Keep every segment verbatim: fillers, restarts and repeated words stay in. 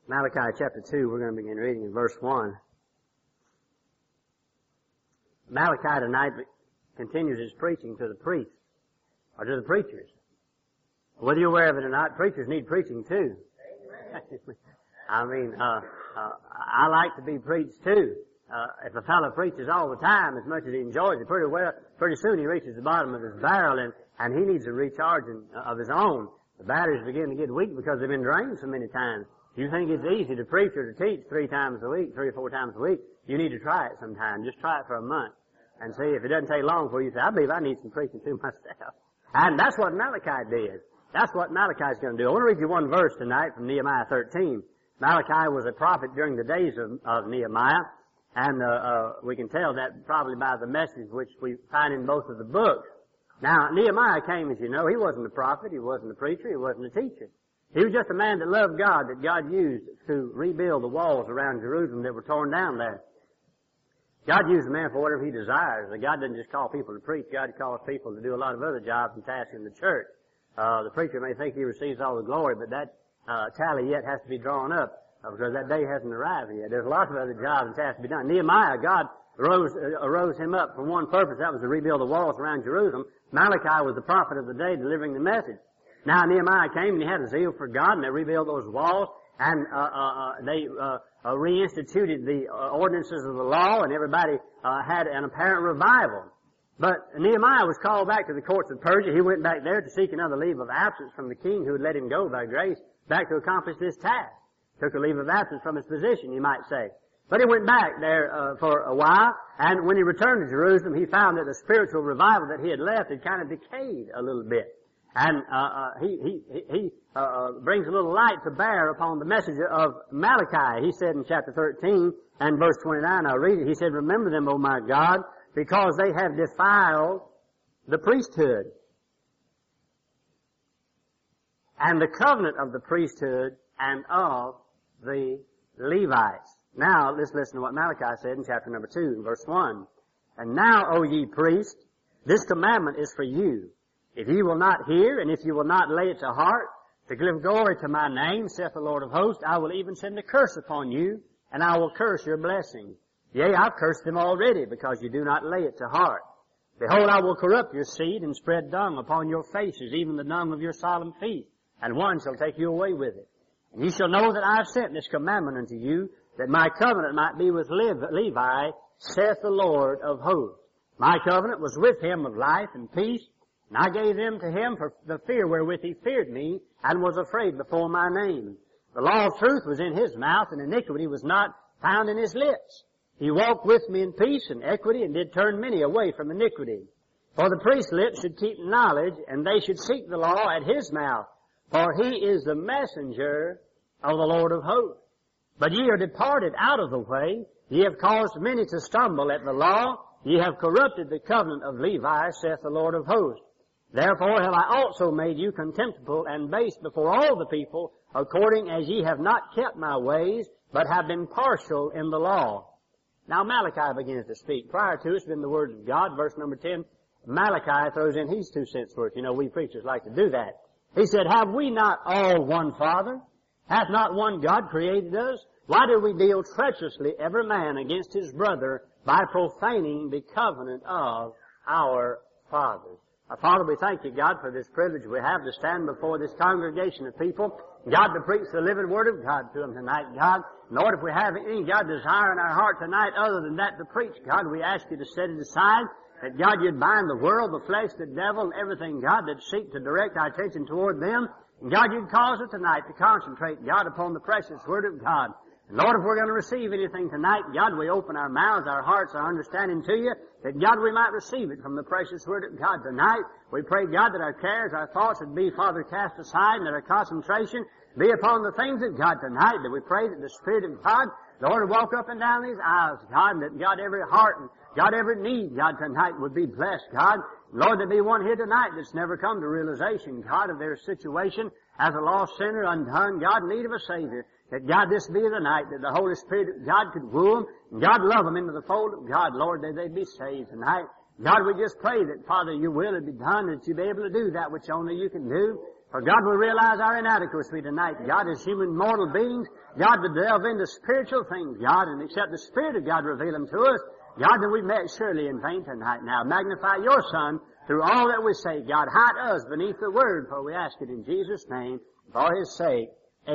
Malachi chapter two, we're going to begin reading in verse one. Malachi tonight continues his preaching to the priests, or to the preachers. Whether you're aware of it or not, preachers need preaching too. I mean, uh, uh, I like to be preached too. Uh, if a fellow preaches all the time as much as he enjoys it, pretty well, pretty soon he reaches the bottom of his barrel and, and he needs a recharging of his own. The batteries begin to get weak because they've been drained so many times. You think it's easy to preach or to teach three times a week, three or four times a week, you need to try it sometime. Just try it for a month and see if it doesn't take long for you. Say, I believe I need some preaching too myself. And that's what Malachi did. That's what Malachi's going to do. I want to read you one verse tonight from Nehemiah thirteen. Malachi was a prophet during the days of, of Nehemiah, and uh, uh, we can tell that probably by the message which we find in both of the books. Now, Nehemiah came, as you know, he wasn't a prophet, he wasn't a preacher, he wasn't a teacher. He was just a man that loved God, that God used to rebuild the walls around Jerusalem that were torn down there. God used a man for whatever he desires. God doesn't just call people to preach. God calls people to do a lot of other jobs and tasks in the church. Uh, the preacher may think he receives all the glory, but that uh, tally yet has to be drawn up uh, because that day hasn't arrived yet. There's lots of other jobs and tasks to be done. Nehemiah, God arose, uh, arose him up for one purpose. That was to rebuild the walls around Jerusalem. Malachi was the prophet of the day delivering the message. Now Nehemiah came and he had a zeal for God and they rebuilt those walls and uh, uh, they uh, uh, reinstituted the uh, ordinances of the law and everybody uh, had an apparent revival. But Nehemiah was called back to the courts of Persia. He went back there to seek another leave of absence from the king who had let him go by grace back to accomplish this task. Took a leave of absence from his position, you might say. But he went back there uh, for a while, and when he returned to Jerusalem, he found that the spiritual revival that he had left had kind of decayed a little bit. And uh, uh, he he he uh, brings a little light to bear upon the message of Malachi. He said in chapter thirteen and verse twenty-nine, I'll read it. He said, "Remember them, O my God, because they have defiled the priesthood and the covenant of the priesthood and of the Levites." Now, let's listen to what Malachi said in chapter number two, and verse one. "And now, O ye priests, this commandment is for you. If ye will not hear, and if ye will not lay it to heart, to give glory to my name, saith the Lord of hosts, I will even send a curse upon you, and I will curse your blessing. Yea, I've cursed them already, because you do not lay it to heart. Behold, I will corrupt your seed, and spread dung upon your faces, even the dung of your solemn feast, and one shall take you away with it. And ye shall know that I have sent this commandment unto you, that my covenant might be with Levi, saith the Lord of hosts. My covenant was with him of life and peace, and I gave them to him for the fear wherewith he feared me, and was afraid before my name. The law of truth was in his mouth, and iniquity was not found in his lips. He walked with me in peace and equity, and did turn many away from iniquity. For the priest's lips should keep knowledge, and they should seek the law at his mouth. For he is the messenger of the Lord of hosts. But ye are departed out of the way. Ye have caused many to stumble at the law. Ye have corrupted the covenant of Levi, saith the Lord of hosts. Therefore have I also made you contemptible and base before all the people, according as ye have not kept my ways, but have been partial in the law." Now Malachi begins to speak. Prior to it's been the words of God. Verse number ten, Malachi throws in his two cents worth. You know, we preachers like to do that. He said, "Have we not all one Father? Hath not one God created us? Why do we deal treacherously every man against his brother by profaning the covenant of our fathers?" Our Father, we thank you, God, for this privilege we have to stand before this congregation of people. God, to preach the living word of God to them tonight, God. Lord, if we have any, God, desire in our heart tonight other than that to preach, God, we ask you to set it aside. That, God, you'd bind the world, the flesh, the devil, and everything, God, that seek to direct our attention toward them. And God, you'd cause us tonight to concentrate, God, upon the precious word of God. And Lord, if we're going to receive anything tonight, God, we open our mouths, our hearts, our understanding to you, that God, we might receive it from the precious word of God tonight. We pray, God, that our cares, our thoughts would be, Father, cast aside, and that our concentration be upon the things of God tonight, that we pray that the Spirit of God, Lord, would walk up and down these aisles, God, and that, God, every heart and, God, every need, God, tonight would be blessed, God. Lord, there be one here tonight that's never come to realization, God, of their situation as a lost sinner, undone, God, in need of a Savior. That, God, this be the night that the Holy Spirit of God could woo them, and God love them into the fold of God. Lord, that they be saved tonight. God, we just pray that, Father, your will would be done, that you be able to do that which only you can do. For God will realize our inadequacy tonight, God, as human mortal beings. God, to delve into spiritual things, God, and accept the Spirit of God reveal them to us. God, that we've met surely in vain tonight. Now, magnify your Son through all that we say. God, hide us beneath the Word, for we ask it in Jesus' name, for His sake.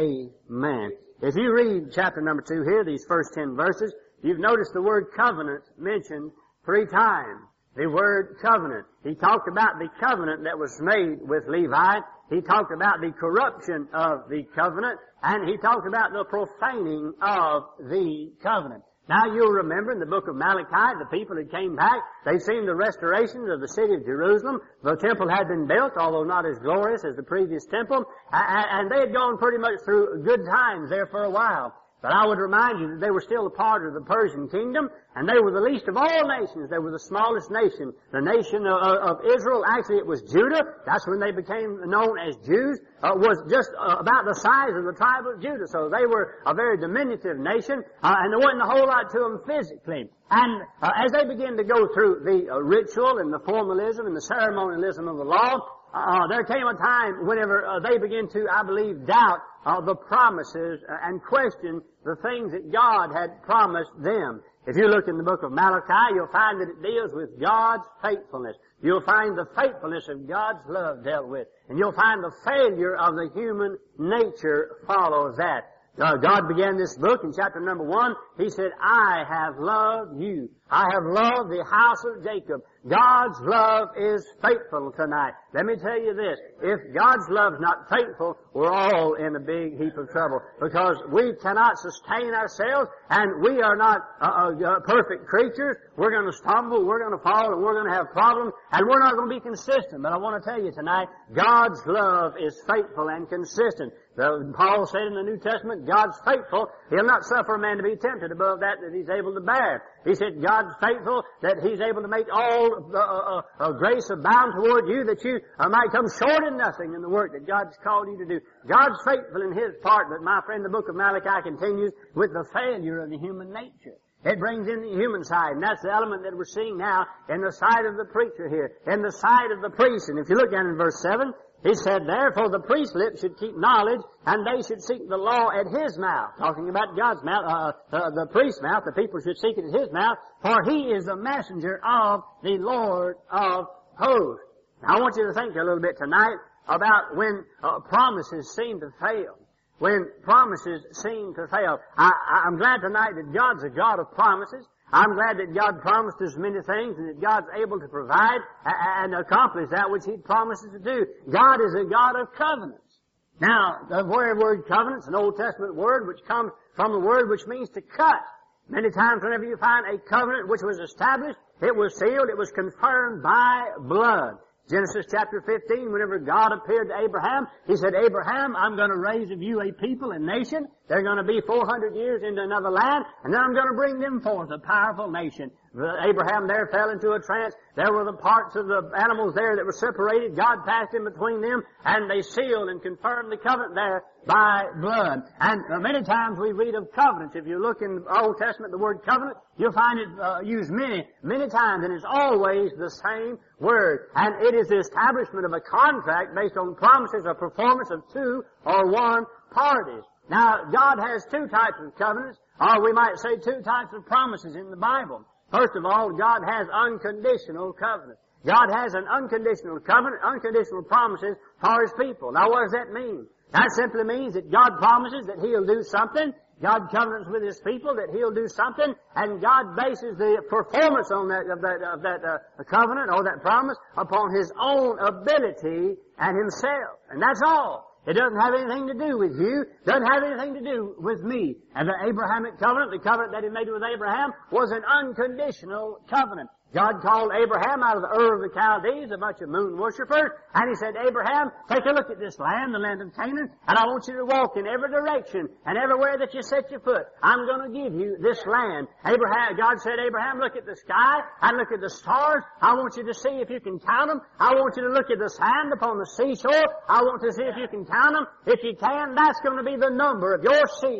Amen. If you read chapter number two here, these first ten verses, you've noticed the word covenant mentioned three times. The word covenant. He talked about the covenant that was made with Levi. He talked about the corruption of the covenant. And he talked about the profaning of the covenant. Now you'll remember in the book of Malachi, the people that came back, they'd seen the restoration of the city of Jerusalem. The temple had been built, although not as glorious as the previous temple. And they had gone pretty much through good times there for a while. But I would remind you that they were still a part of the Persian kingdom, and they were the least of all nations. They were the smallest nation. The nation of, of Israel, actually it was Judah. That's when they became known as Jews. Uh, was just uh, about the size of the tribe of Judah. So they were a very diminutive nation, uh, and there wasn't a whole lot to them physically. And uh, as they began to go through the uh, ritual and the formalism and the ceremonialism of the law, Uh, there came a time whenever uh, they began to, I believe, doubt uh, the promises uh, and question the things that God had promised them. If you look in the book of Malachi, you'll find that it deals with God's faithfulness. You'll find the faithfulness of God's love dealt with. And you'll find the failure of the human nature follows that. Uh, God began this book in chapter number one. He said, I have loved you. I have loved the house of Jacob. God's love is faithful tonight. Let me tell you this. If God's love's not faithful, we're all in a big heap of trouble. Because we cannot sustain ourselves, and we are not uh, uh, perfect creatures. We're going to stumble, we're going to fall, and we're going to have problems, and we're not going to be consistent. But I want to tell you tonight, God's love is faithful and consistent. The, Paul said in the New Testament, God's faithful. He'll not suffer a man to be tempted above that that he's able to bear. He said, God's faithful, that He's able to make all uh, uh, uh, grace abound toward you, that you uh, might come short in nothing in the work that God's called you to do. God's faithful in His part, but my friend, the book of Malachi continues with the failure of the human nature. It brings in the human side, and that's the element that we're seeing now in the side of the preacher here, in the side of the priest. And if you look down in verse seven, he said, therefore the priest's lips should keep knowledge, and they should seek the law at his mouth. Talking about God's mouth, uh, uh, the priest's mouth, the people should seek it at his mouth, for he is the messenger of the Lord of hosts. Now I want you to think a little bit tonight about when uh, promises seem to fail. When promises seem to fail. I, I'm glad tonight that God's a God of promises. I'm glad that God promised us many things and that God's able to provide and accomplish that which He promises to do. God is a God of covenants. Now, the word covenant's an Old Testament word which comes from the word which means to cut. Many times whenever you find a covenant which was established, it was sealed, it was confirmed by blood. Genesis chapter fifteen, whenever God appeared to Abraham, He said, Abraham, I'm going to raise of you a people, a nation. They're going to be four hundred years into another land, and then I'm going to bring them forth, a powerful nation. Abraham there fell into a trance. There were the parts of the animals there that were separated. God passed in between them, and they sealed and confirmed the covenant there by blood. And uh, many times we read of covenants. If you look in the Old Testament, the word covenant, you'll find it uh, used many, many times, and it's always the same word. And it is the establishment of a contract based on promises of performance of two or one parties. Now, God has two types of covenants, or we might say two types of promises in the Bible. First of all, God has unconditional covenant. God has an unconditional covenant, unconditional promises for His people. Now, what does that mean? That simply means that God promises that He'll do something. God covenants with His people that He'll do something, and God bases the performance on that of that of that uh, covenant or that promise upon His own ability and Himself, and that's all. It doesn't have anything to do with you. Doesn't have anything to do with me. And the Abrahamic covenant, the covenant that He made with Abraham, was an unconditional covenant. God called Abraham out of the Ur of the Chaldees, a bunch of moon worshippers, and He said, Abraham, take a look at this land, the land of Canaan, and I want you to walk in every direction, and everywhere that you set your foot, I'm going to give you this land. Abraham, God said, Abraham, look at the sky, and look at the stars. I want you to see if you can count them. I want you to look at the sand upon the seashore. I want to see if you can count them. If you can, that's going to be the number of your seed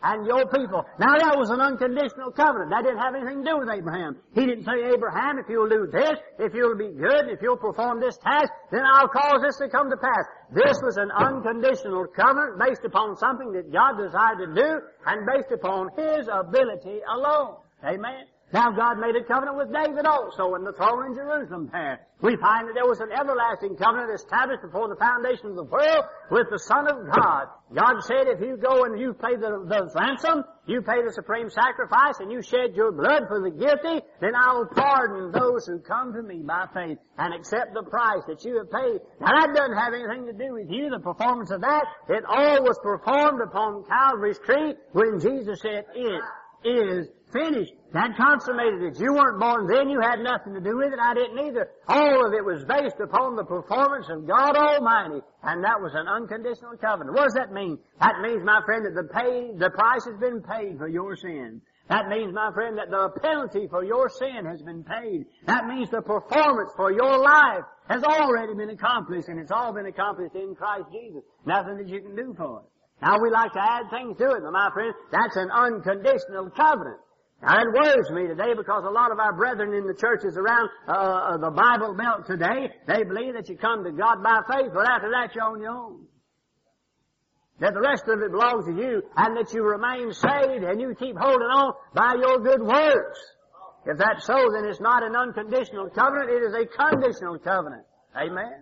and your people. Now that was an unconditional covenant. That didn't have anything to do with Abraham. He didn't say, Abraham, if you'll do this, if you'll be good, if you'll perform this task, then I'll cause this to come to pass. This was an unconditional covenant based upon something that God desired to do and based upon His ability alone. Amen. Now God made a covenant with David also in the throne in Jerusalem there. We find that there was an everlasting covenant established before the foundation of the world with the Son of God. God said, if you go and you pay the, the ransom, you pay the supreme sacrifice, and you shed your blood for the guilty, then I will pardon those who come to me by faith and accept the price that you have paid. Now that doesn't have anything to do with you, the performance of that. It all was performed upon Calvary's tree when Jesus said, it is finished. That consummated it. You weren't born then. You had nothing to do with it. I didn't either. All of it was based upon the performance of God Almighty. And that was an unconditional covenant. What does that mean? That means, my friend, that the pay, the price has been paid for your sin. That means, my friend, that the penalty for your sin has been paid. That means the performance for your life has already been accomplished, and it's all been accomplished in Christ Jesus. Nothing that you can do for it. Now we like to add things to it, but my friend, that's an unconditional covenant. Now it worries me today because a lot of our brethren in the churches around uh, the Bible Belt today, they believe that you come to God by faith, but after that you're on your own. That the rest of it belongs to you, and that you remain saved and you keep holding on by your good works. If that's so, then it's not an unconditional covenant, it is a conditional covenant. Amen?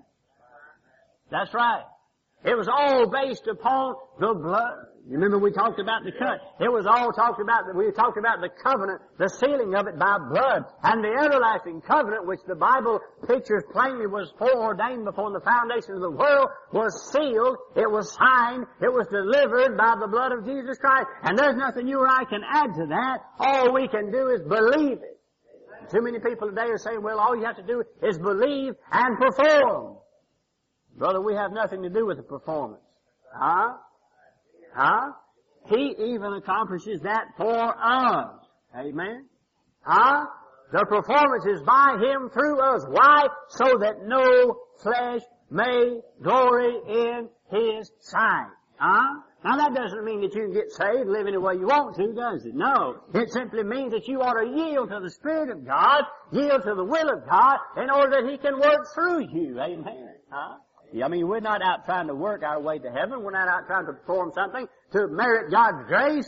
That's right. It was all based upon the blood. You remember we talked about the cut. It was all talked about, we talked about the covenant, the sealing of it by blood. And the everlasting covenant, which the Bible pictures plainly was foreordained before the foundation of the world, was sealed, it was signed, it was delivered by the blood of Jesus Christ. And there's nothing you or I can add to that. All we can do is believe it. Too many people today are saying, well, all you have to do is believe and perform. Brother, we have nothing to do with the performance. Huh? Huh? He even accomplishes that for us. Amen? Huh? The performance is by Him through us. Why? So that no flesh may glory in His sight. Huh? Now that doesn't mean that you can get saved, live any way you want to, does it? No. It simply means that you ought to yield to the Spirit of God, yield to the will of God, in order that He can work through you. Amen? Huh? I mean, we're not out trying to work our way to heaven. We're not out trying to perform something to merit God's grace.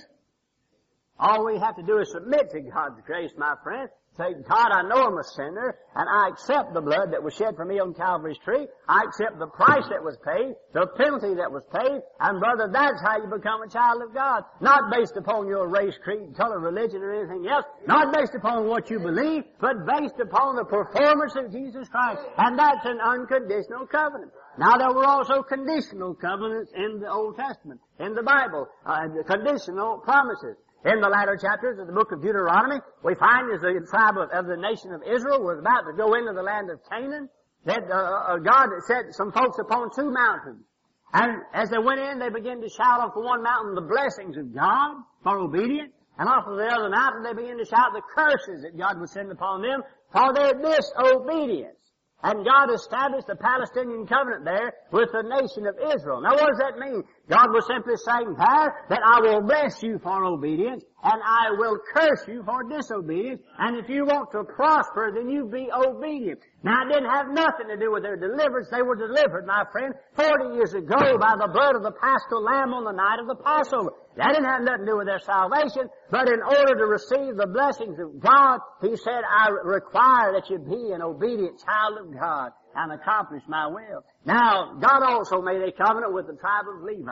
All we have to do is submit to God's grace, my friend. Say, God, I know I'm a sinner, and I accept the blood that was shed for me on Calvary's tree. I accept the price that was paid, the penalty that was paid, and brother, that's how you become a child of God. Not based upon your race, creed, color, religion, or anything else. Not based upon what you believe, but based upon the performance of Jesus Christ. And that's an unconditional covenant. Now there were also conditional covenants in the Old Testament, in the Bible, uh, the conditional promises. In the latter chapters of the book of Deuteronomy, we find as the tribe of, of the nation of Israel was about to go into the land of Canaan, that uh, uh, God set some folks upon two mountains. And as they went in, they began to shout off the one mountain the blessings of God for obedience, and off of the other mountain they began to shout the curses that God would send upon them for their disobedience. And God established the Palestinian covenant there with the nation of Israel. Now what does that mean? God was simply saying there that I will bless you for obedience and I will curse you for disobedience. And if you want to prosper, then you be obedient. Now it didn't have nothing to do with their deliverance. They were delivered, my friend, forty years ago by the blood of the Paschal Lamb on the night of the Passover. That didn't have nothing to do with their salvation, but in order to receive the blessings of God, He said, I require that you be an obedient child of God and accomplish my will. Now, God also made a covenant with the tribe of Levi.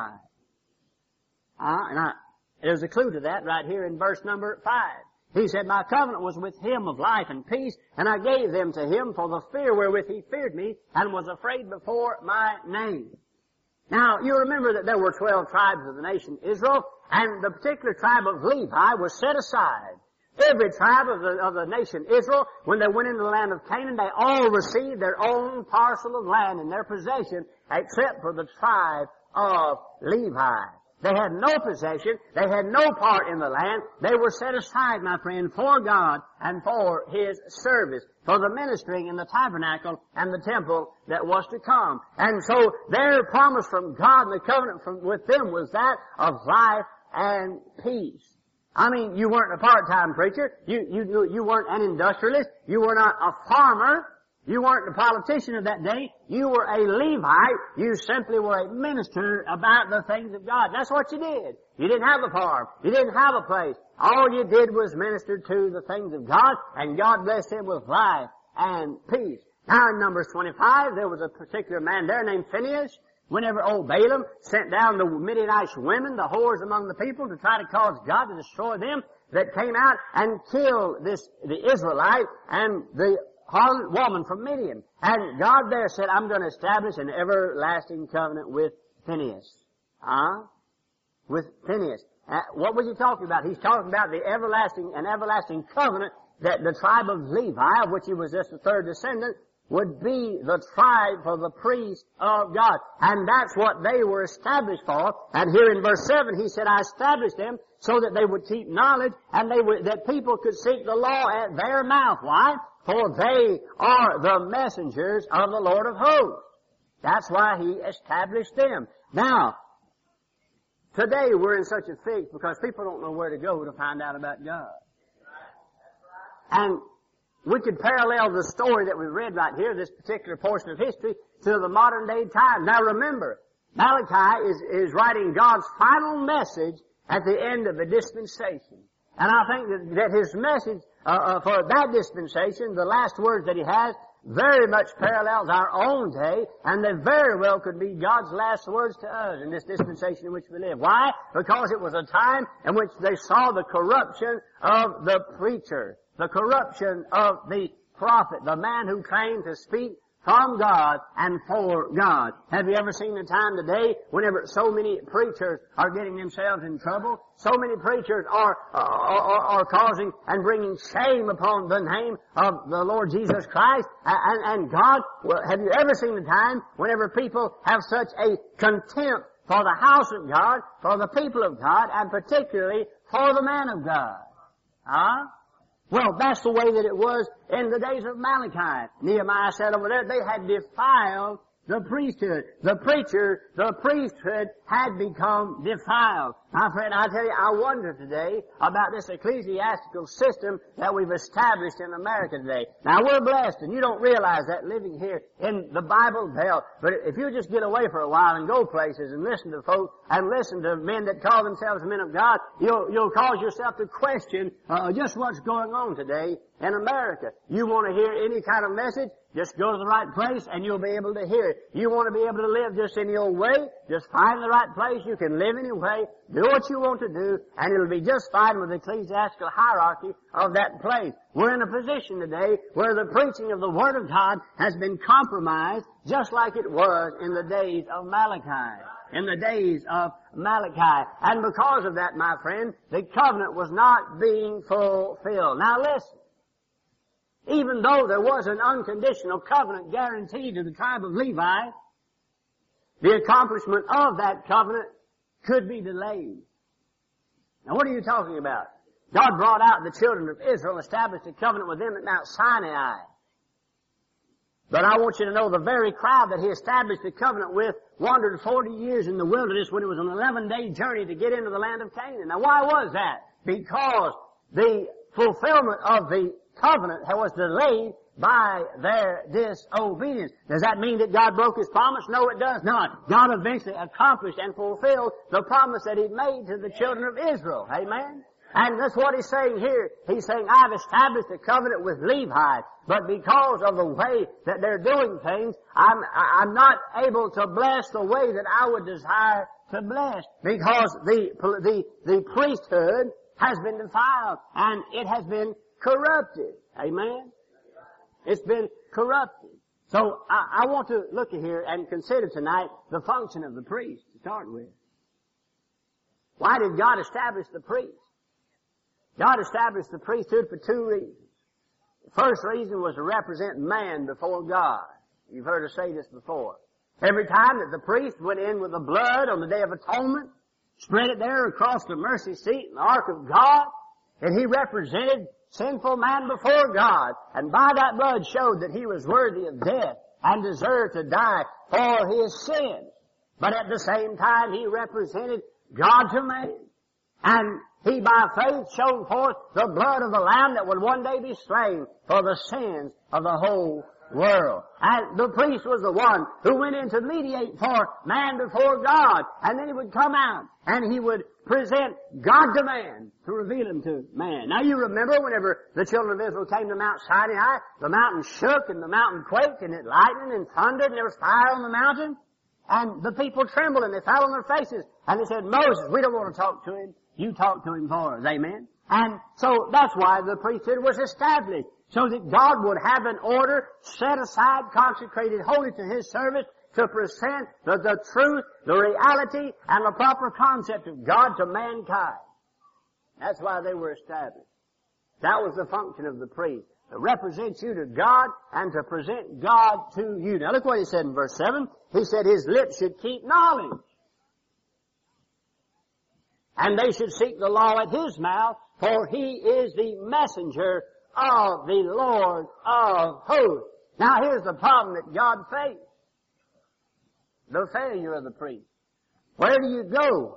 Uh, and I, there's a clue to that right here in verse number five. He said, my covenant was with him of life and peace, and I gave them to him for the fear wherewith he feared me, and was afraid before my name. Now, you remember that there were twelve tribes of the nation Israel, and the particular tribe of Levi was set aside. Every tribe of the, of the nation Israel, when they went into the land of Canaan, they all received their own parcel of land in their possession, except for the tribe of Levi. They had no possession. They had no part in the land. They were set aside, my friend, for God and for His service, for the ministering in the tabernacle and the temple that was to come. And so their promise from God and the covenant from, with them was that of life and peace. I mean, you weren't a part-time preacher. You, you, you weren't an industrialist. You were not a farmer. You weren't a politician of that day. You were a Levite. You simply were a minister about the things of God. That's what you did. You didn't have a farm. You didn't have a place. All you did was minister to the things of God, and God blessed him with life and peace. Now in Numbers twenty-five, there was a particular man there named Phinehas. Whenever old Balaam sent down the Midianite women, the whores among the people, to try to cause God to destroy them, that came out and killed this, the Israelite and the harlot woman from Midian. And God there said, I'm going to establish an everlasting covenant with Phinehas. Huh? With Phinehas. Uh, what was he talking about? He's talking about the everlasting, an everlasting covenant that the tribe of Levi, of which he was just the third descendant, would be the tribe for the priest of God. And that's what they were established for. And here in verse seven, he said, I established them so that they would keep knowledge and they would, that people could seek the law at their mouth. Why? For they are the messengers of the Lord of hosts. That's why he established them. Now, today we're in such a fix because people don't know where to go to find out about God. And we could parallel the story that we read right here, this particular portion of history, to the modern day time. Now remember, Malachi is, is writing God's final message at the end of the dispensation. And I think that, that his message uh, uh, for that dispensation, the last words that he has, very much parallels our own day, and they very well could be God's last words to us in this dispensation in which we live. Why? Because it was a time in which they saw the corruption of the preacher, the corruption of the prophet, the man who claimed to speak from God and for God. Have you ever seen a time today whenever so many preachers are getting themselves in trouble? So many preachers are, are, are causing and bringing shame upon the name of the Lord Jesus Christ and, and God. Well, have you ever seen a time whenever people have such a contempt for the house of God, for the people of God, and particularly for the man of God? Huh? Well, that's the way that it was in the days of Malachi. Nehemiah said over there, they had defiled the priesthood. The preacher, the priesthood had become defiled. My friend, I tell you, I wonder today about this ecclesiastical system that we've established in America today. Now, we're blessed, and you don't realize that living here in the Bible Belt. But if you just get away for a while and go places and listen to folks and listen to men that call themselves men of God, you'll, you'll cause yourself to question uh, just what's going on today in America. You want to hear any kind of message? Just go to the right place and you'll be able to hear it. You want to be able to live just any old way? Just find the right place. You can live any way. Do what you want to do, and it'll be just fine with the ecclesiastical hierarchy of that place. We're in a position today where the preaching of the Word of God has been compromised just like it was in the days of Malachi. In the days of Malachi. And because of that, my friend, the covenant was not being fulfilled. Now listen. Even though there was an unconditional covenant guaranteed to the tribe of Levi, the accomplishment of that covenant could be delayed. Now what are you talking about? God brought out the children of Israel, established a covenant with them at Mount Sinai. But I want you to know the very crowd that he established the covenant with wandered forty years in the wilderness when it was an eleven-day journey to get into the land of Canaan. Now why was that? Because the fulfillment of the covenant was delayed by their disobedience. Does that mean that God broke His promise? No, it does not. God eventually accomplished and fulfilled the promise that He made to the children of Israel. Amen? And that's what He's saying here. He's saying, I've established a covenant with Levi, but because of the way that they're doing things, I'm, I'm not able to bless the way that I would desire to bless, because the, the, the priesthood has been defiled and it has been corrupted. Amen? It's been corrupted. So I, I want to look at here and consider tonight the function of the priest to start with. Why did God establish the priest? God established the priesthood for two reasons. The first reason was to represent man before God. You've heard us say this before. Every time that the priest went in with the blood on the Day of Atonement, spread it there across the mercy seat and the ark of God, and he represented sinful man before God, and by that blood showed that he was worthy of death and deserved to die for his sins. But at the same time, he represented God to man. And he by faith showed forth the blood of the Lamb that would one day be slain for the sins of the whole world. And the priest was the one who went in to mediate for man before God. And then he would come out and he would present God to man to reveal him to man. Now you remember whenever the children of Israel came to Mount Sinai, the mountain shook and the mountain quaked and it lightened and thundered and there was fire on the mountain. And the people trembled and they fell on their faces. And they said, Moses, we don't want to talk to him. You talk to him for us. Amen. And so that's why the priesthood was established. So that God would have an order set aside, consecrated wholly to His service to present the, the truth, the reality, and the proper concept of God to mankind. That's why they were established. That was the function of the priest. To represent you to God and to present God to you. Now look what he said in verse seven. He said his lips should keep knowledge. And they should seek the law at his mouth, for he is the messenger of the Lord of hosts. Now here's the problem that God faced. The failure of the priest. Where do you go?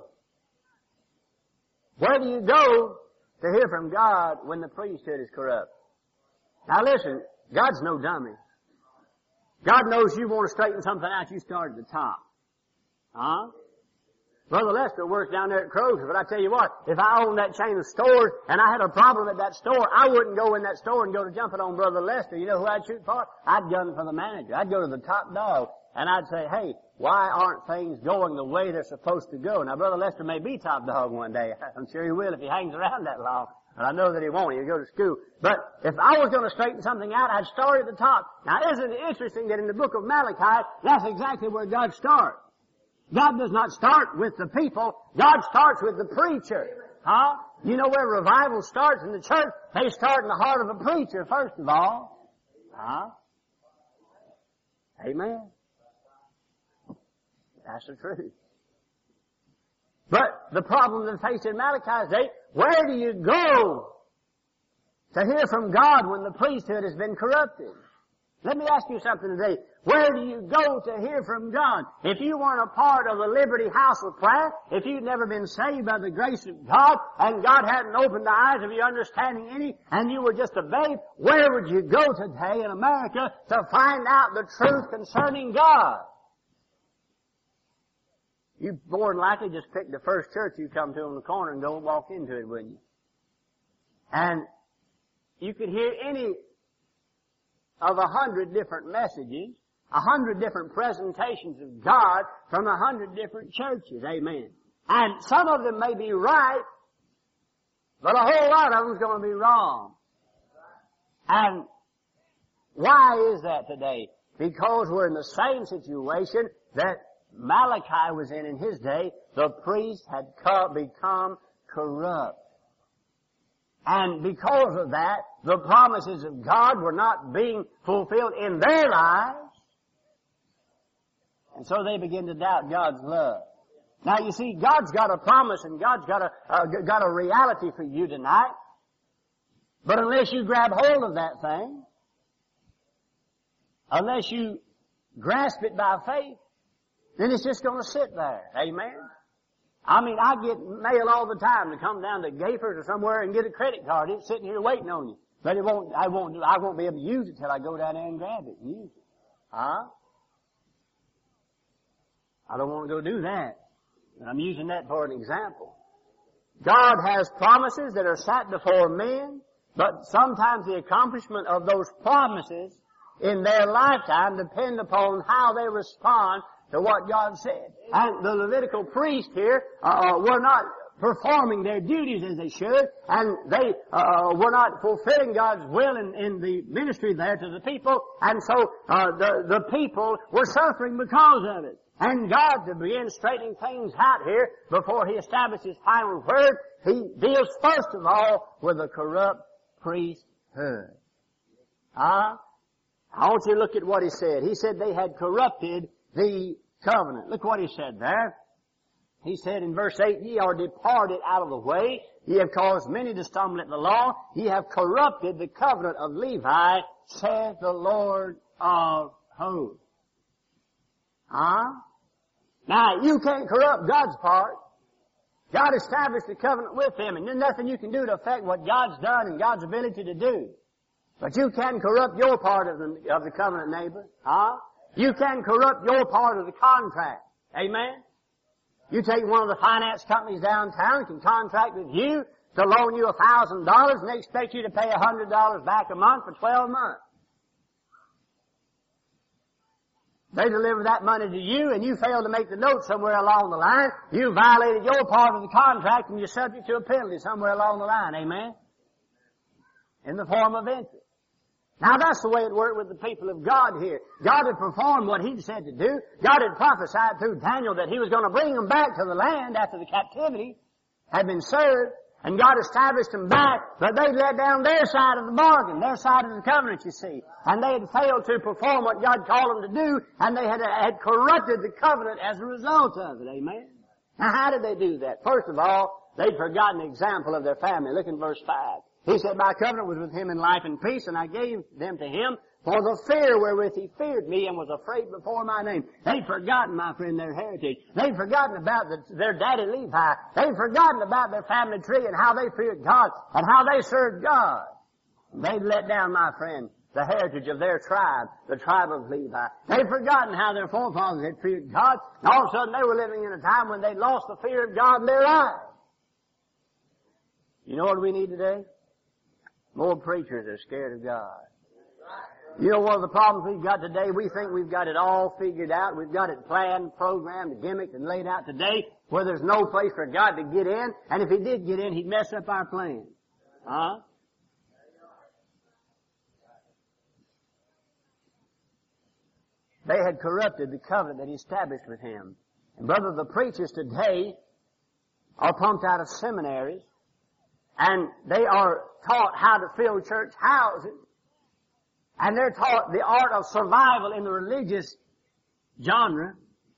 Where do you go to hear from God when the priesthood is corrupt? Now listen, God's no dummy. God knows you want to straighten something out, you start at the top. Huh? Brother Lester works down there at Kroger's, but I tell you what, if I owned that chain of stores and I had a problem at that store, I wouldn't go in that store and go to jumping on Brother Lester. You know who I'd shoot for? I'd gun for the manager. I'd go to the top dog and I'd say, hey, why aren't things going the way they're supposed to go? Now Brother Lester may be top dog one day. I'm sure he will if he hangs around that long. But I know that he won't. He'll go to school. But if I was going to straighten something out, I'd start at the top. Now isn't it interesting that in the book of Malachi, that's exactly where God starts. God does not start with the people. God starts with the preacher. Huh? You know where revival starts in the church? They start in the heart of a preacher, first of all. Huh? Amen. That's the truth. But the problem that faced in Malachi's day, where do you go to hear from God when the priesthood has been corrupted? Let me ask you something today. Where do you go to hear from God? If you weren't a part of the Liberty House of Prayer, if you'd never been saved by the grace of God, and God hadn't opened the eyes of your understanding any, and you were just a babe, where would you go today in America to find out the truth concerning God? You more than likely just pick the first church you come to on the corner and go walk into it, wouldn't you? And you could hear any of a hundred different messages, a hundred different presentations of God from a hundred different churches. Amen. And some of them may be right, but a whole lot of them is going to be wrong. And why is that today? Because we're in the same situation that Malachi was in in his day. The priest had become corrupt. And because of that, the promises of God were not being fulfilled in their lives. And so they begin to doubt God's love. Now you see, God's got a promise and God's got a, uh, got a reality for you tonight. But unless you grab hold of that thing, unless you grasp it by faith, then it's just going to sit there. Amen? I mean, I get mail all the time to come down to Gapers or somewhere and get a credit card. It's sitting here waiting on you. But it won't, I won't do, I won't be able to use it till I go down there and grab it and use it. Huh? I don't want to go do that. I'm using that for an example. God has promises that are set before men, but sometimes the accomplishment of those promises in their lifetime depend upon how they respond to what God said. And the Levitical priests here uh, were not performing their duties as they should, and they uh, were not fulfilling God's will in, in the ministry there to the people, and so uh, the, the people were suffering because of it. And God, to begin straightening things out here before He establishes His final word, He deals first of all with a corrupt priesthood. Ah, uh, I want you to look at what He said. He said they had corrupted the covenant. Look what He said there. He said in verse eight, ye are departed out of the way. Ye have caused many to stumble at the law. Ye have corrupted the covenant of Levi, saith the Lord of hosts. Huh? Now, you can't corrupt God's part. God established the covenant with him, and there's nothing you can do to affect what God's done and God's ability to do. But you can corrupt your part of the, of the covenant, neighbor. Huh? You can corrupt your part of the contract. Amen? You take one of the finance companies downtown can contract with you to loan you a thousand dollars and they expect you to pay a hundred dollars back a month for twelve months. They deliver that money to you and you fail to make the note somewhere along the line. You violated your part of the contract and you're subject to a penalty somewhere along the line. Amen? In the form of interest. Now that's the way it worked with the people of God here. God had performed what He'd said to do. God had prophesied through Daniel that He was going to bring them back to the land after the captivity had been served. And God established them back, but they let down their side of the bargain, their side of the covenant, you see. And they had failed to perform what God called them to do, and they had, had corrupted the covenant as a result of it. Amen? Now how did they do that? First of all, they'd forgotten the example of their family. Look in verse five. He said, my covenant was with him in life and peace, and I gave them to him for the fear wherewith he feared me and was afraid before my name. They'd forgotten, my friend, their heritage. They'd forgotten about the, their daddy Levi. They'd forgotten about their family tree and how they feared God and how they served God. They'd let down, my friend, the heritage of their tribe, the tribe of Levi. They'd forgotten how their forefathers had feared God. And all of a sudden they were living in a time when they lost the fear of God in their lives. You know what we need today? More preachers are scared of God. You know, one of the problems we've got today, we think we've got it all figured out. We've got it planned, programmed, gimmicked, and laid out today where there's no place for God to get in. And if He did get in, He'd mess up our plan. Huh? They had corrupted the covenant that He established with Him. And brother, the preachers today are pumped out of seminaries and they are taught how to fill church houses. And they're taught the art of survival in the religious genre.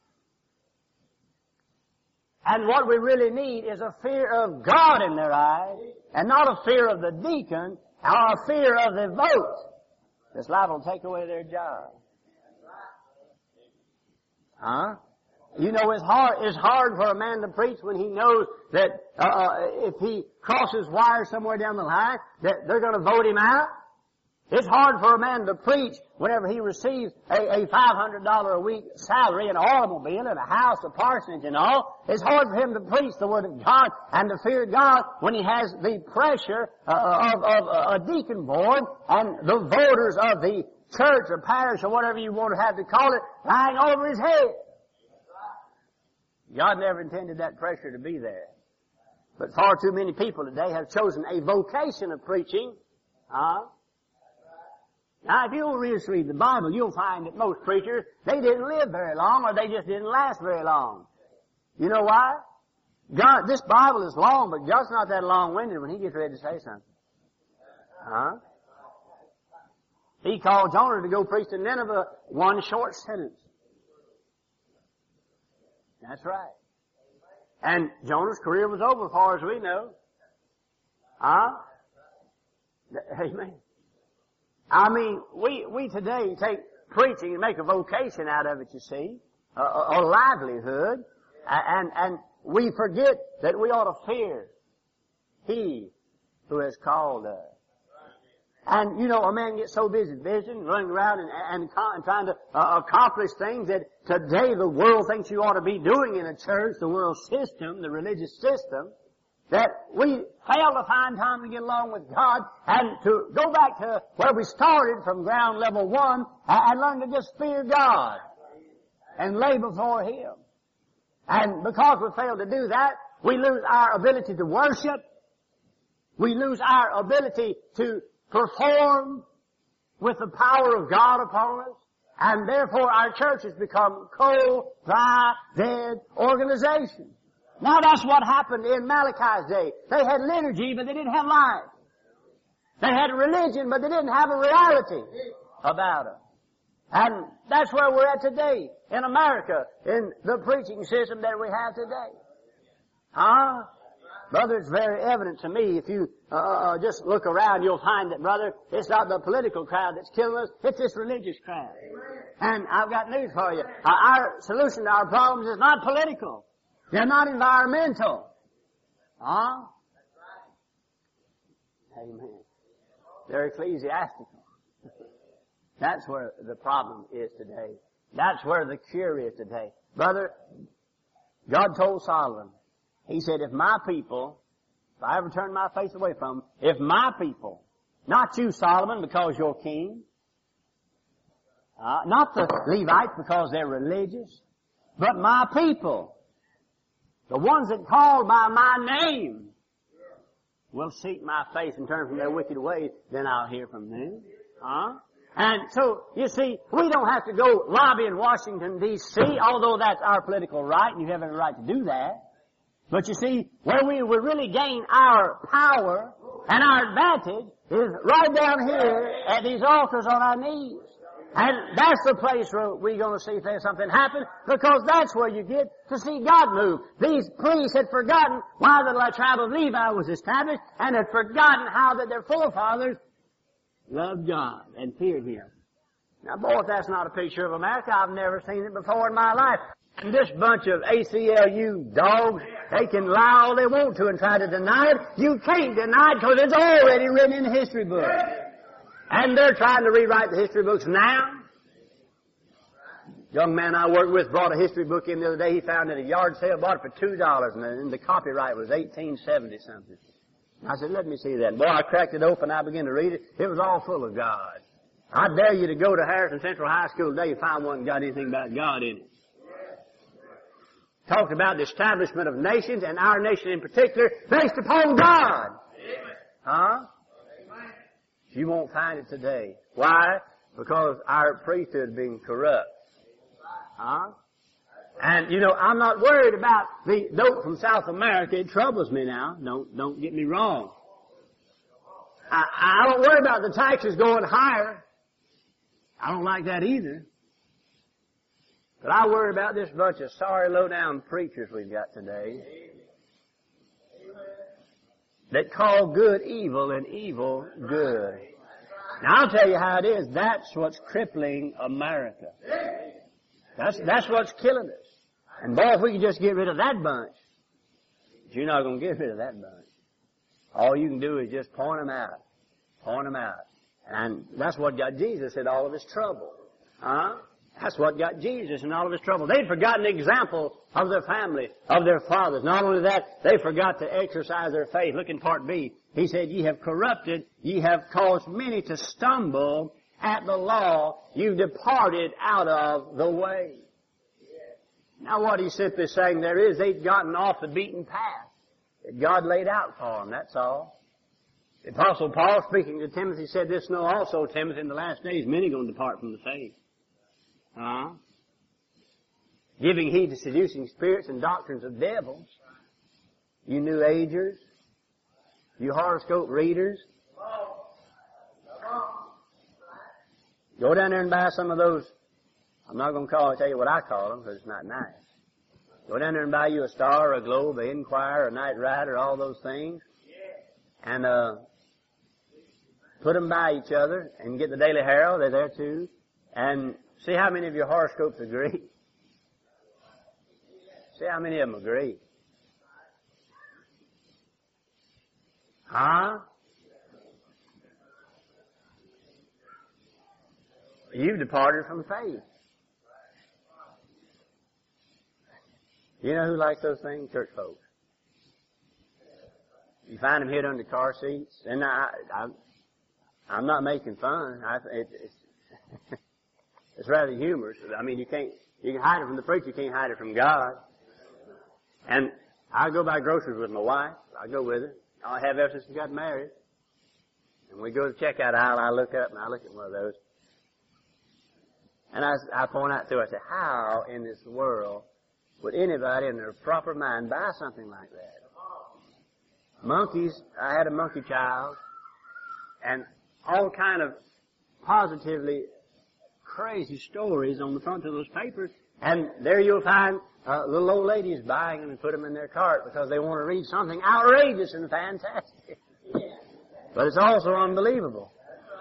And what we really need is a fear of God in their eyes, and not a fear of the deacon, or a fear of the vote. This liable will take away their job. Huh? You know, it's hard, it's hard for a man to preach when he knows that uh, if he crosses wires somewhere down the line, that they're going to vote him out. It's hard for a man to preach whenever he receives a, a five hundred dollars a week salary, an automobile, and a house, a parsonage, and all. It's hard for him to preach the Word of God and to fear God when he has the pressure uh, of, of uh, a deacon board and the voters of the church or parish or whatever you want to have to call it lying over his head. God never intended that pressure to be there. But far too many people today have chosen a vocation of preaching. Uh, now, if you'll really read the Bible, you'll find that most preachers, they didn't live very long, or they just didn't last very long. You know why? God, this Bible is long, but God's not that long-winded when He gets ready to say something. Huh? He called Jonah to go preach to Nineveh one short sentence. That's right. And Jonah's career was over as far as we know. Huh? Amen. I mean, we, we today take preaching and make a vocation out of it, you see, a, a, a livelihood, and, and we forget that we ought to fear He who has called us. And, you know, a man gets so busy vision, running around and, and, and trying to uh, accomplish things that today the world thinks you ought to be doing in a church, the world system, the religious system, that we fail to find time to get along with God and to go back to where we started from ground level one and learn to just fear God and lay before Him. And because we fail to do that, we lose our ability to worship. We lose our ability to perform with the power of God upon us, and therefore our churches become cold, dry, dead organizations. Now that's what happened in Malachi's day. They had liturgy, but they didn't have life. They had religion, but they didn't have a reality about it. And that's where we're at today in America, in the preaching system that we have today. Huh? Brother, it's very evident to me. If you uh, uh, just look around, you'll find that, brother, it's not the political crowd that's killing us. It's this religious crowd. And I've got news for you. Uh, our solution to our problems is not political. They're not environmental. Huh? Amen. They're ecclesiastical. That's where the problem is today. That's where the cure is today. Brother, God told Solomon, He said, if my people, if I ever turn my face away from them, if my people, not you, Solomon, because you're king, uh, not the Levites because they're religious, but my people, the ones that call by my name, will seek my face and turn from their wicked ways, then I'll hear from them. Huh? And so, you see, we don't have to go lobby in Washington, D C, although that's our political right, and you have every right to do that. But you see, where we will really gain our power and our advantage is right down here at these altars on our knees. And that's the place where we're going to see something happen, because that's where you get to see God move. These priests had forgotten why the tribe of Levi was established, and had forgotten how that their forefathers loved God and feared Him. Now, boy, if that's not a picture of America, I've never seen it before in my life. And this bunch of A C L U dogs, they can lie all they want to and try to deny it. You can't deny it because it's already written in the history books. And they're trying to rewrite the history books now. Young man I worked with brought a history book in the other day. He found it at a yard sale, bought it for two dollars, and the copyright was eighteen seventy something. I said, let me see that. Boy, I cracked it open, I began to read it. It was all full of God. I dare you to go to Harrison Central High School today and find one that got anything about God in it. Talked about the establishment of nations, and our nation in particular, based upon God. Huh? You won't find it today. Why? Because our priesthood is being corrupt. Huh? And, you know, I'm not worried about the note from South America. It troubles me now. Don't, don't get me wrong. I, I don't worry about the taxes going higher. I don't like that either. But I worry about this bunch of sorry, low-down preachers we've got today that call good evil and evil good. Now, I'll tell you how it is. That's what's crippling America. That's, that's what's killing us. And boy, if we could just get rid of that bunch. But you're not going to get rid of that bunch. All you can do is just point them out. Point them out. And that's what got Jesus in all of his trouble. Huh? That's what got Jesus in all of his trouble. They'd forgotten the example of their family, of their fathers. Not only that, they forgot to exercise their faith. Look in part B. He said, ye have corrupted, ye have caused many to stumble at the law. You've departed out of the way. Now what he's simply saying there is they'd gotten off the beaten path that God laid out for them. That's all. The Apostle Paul, speaking to Timothy, said this, know also, Timothy, in the last days many are going to depart from the faith. Huh? Giving heed to seducing spirits and doctrines of devils. You New Agers. You horoscope readers. Go down there and buy some of those. I'm not going to call tell you what I call them because it's not nice. Go down there and buy you a Star, or a Globe, a Inquirer, a Night Rider, all those things. And uh, put them by each other and get the Daily Herald. They're there too. And see how many of your horoscopes agree. See how many of them agree. Huh? You've departed from faith. You know who likes those things? Church folks. You find them hid under car seats. And I, I, I'm not making fun. I, it, it's, it's rather humorous. I mean, you can't, you can hide it from the preacher, you can't hide it from God. And I go buy groceries with my wife. I go with her. I have ever since we got married. And we go to the checkout aisle, I look up and I look at one of those. And I, I point out to her, I say, how in this world would anybody in their proper mind buy something like that? Monkeys, I had a monkey child, and all kind of positively crazy stories on the front of those papers. And there you'll find uh, little old ladies buying them and put them in their cart because they want to read something outrageous and fantastic. But it's also unbelievable.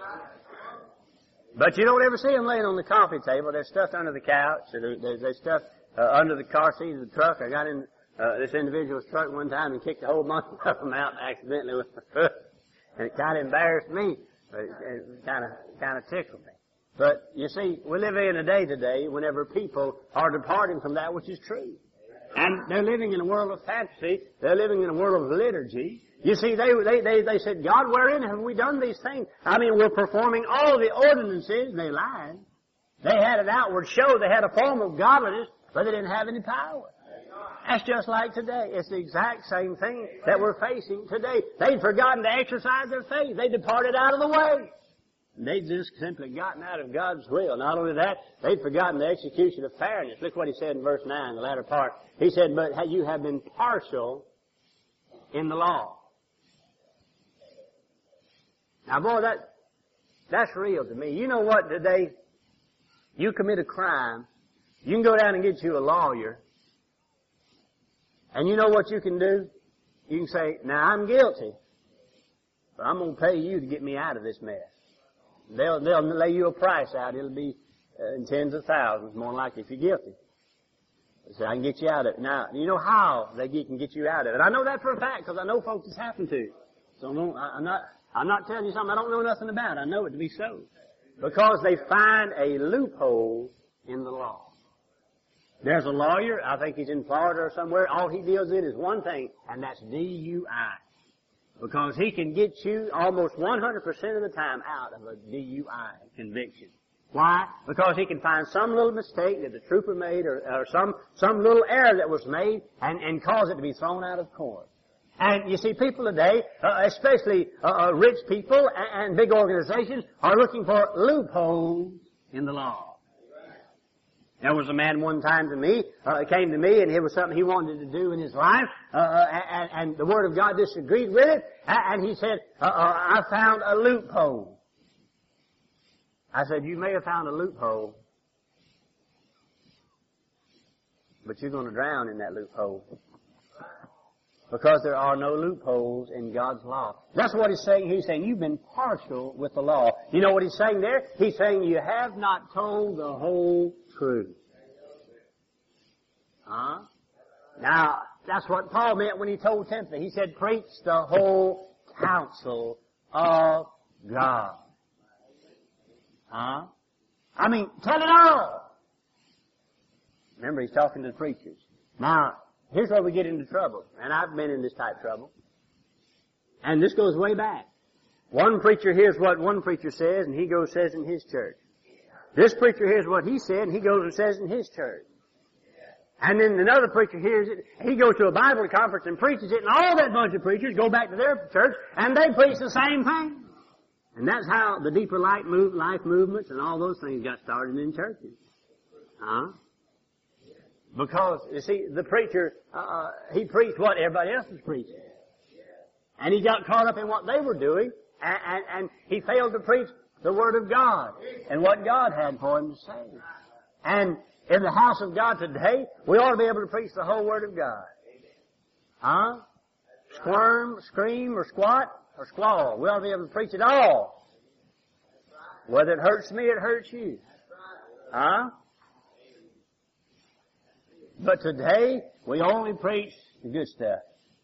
But you don't ever see them laying on the coffee table. They're stuffed under the couch. Or they're, they're stuffed uh, under the car seat of the truck. I got in Uh, this individual struck one time and kicked a whole bunch of them out accidentally with her foot. And it kind of embarrassed me. But it, it kind of, kind of tickled me. But you see, we live in a day today whenever people are departing from that which is true. And they're living in a world of fantasy. They're living in a world of liturgy. You see, they, they, they, they said, God, wherein have we done these things? I mean, we're performing all the ordinances. They lied. They had an outward show. They had a form of godliness, but they didn't have any power. That's just like today. It's the exact same thing that we're facing today. They'd forgotten to exercise their faith. They departed out of the way. They'd just simply gotten out of God's will. Not only that, they'd forgotten the execution of fairness. Look what he said in verse nine, the latter part. He said, but you have been partial in the law. Now, boy, that that's real to me. You know what, today, you commit a crime, you can go down and get you a lawyer, and you know what you can do? You can say, now, I'm guilty, but I'm going to pay you to get me out of this mess. They'll, they'll lay you a price out. It'll be uh, in tens of thousands, more likely, if you're guilty. They say, I can get you out of it. Now, you know how they get, can get you out of it. I know that for a fact, because I know folks it's happened to. So no, I, I'm not, I'm not telling you something I don't know nothing about. I know it to be so. Because they find a loophole in the law. There's a lawyer, I think he's in Florida or somewhere, all he deals in is one thing, and that's D U I. Because he can get you almost one hundred percent of the time out of a D U I conviction. Why? Because he can find some little mistake that the trooper made or, or some, some little error that was made and, and cause it to be thrown out of court. And you see, people today, uh, especially uh, uh, rich people and, and big organizations, are looking for loopholes in the law. There was a man one time to me, uh, came to me, and it was something he wanted to do in his life, uh, and, and the Word of God disagreed with it, and he said, uh, uh, I found a loophole. I said, you may have found a loophole, but you're going to drown in that loophole. Because there are no loopholes in God's law. That's what he's saying. He's saying you've been partial with the law. You know what he's saying there? He's saying you have not told the whole truth. Huh? Now, that's what Paul meant when he told Timothy. He said, preach the whole counsel of God. Huh? I mean, tell it all. Remember, he's talking to the preachers. Now, here's where we get into trouble. And I've been in this type of trouble. And this goes way back. One preacher hears what one preacher says, and he goes says in his church. This preacher hears what he said, and he goes and says in his church. And then another preacher hears it, he goes to a Bible conference and preaches it, and all that bunch of preachers go back to their church, and they preach the same thing. And that's how the deeper life, move, life movements and all those things got started in churches. Huh? Because, you see, the preacher, uh, he preached what everybody else was preaching. And he got caught up in what they were doing, and, and, and he failed to preach the Word of God and what God had for him to say. And in the house of God today, we ought to be able to preach the whole Word of God. Huh? Squirm, scream, or squat, or squall. We ought to be able to preach it all. Whether it hurts me, it hurts you. Huh? But today, we only preach the good stuff.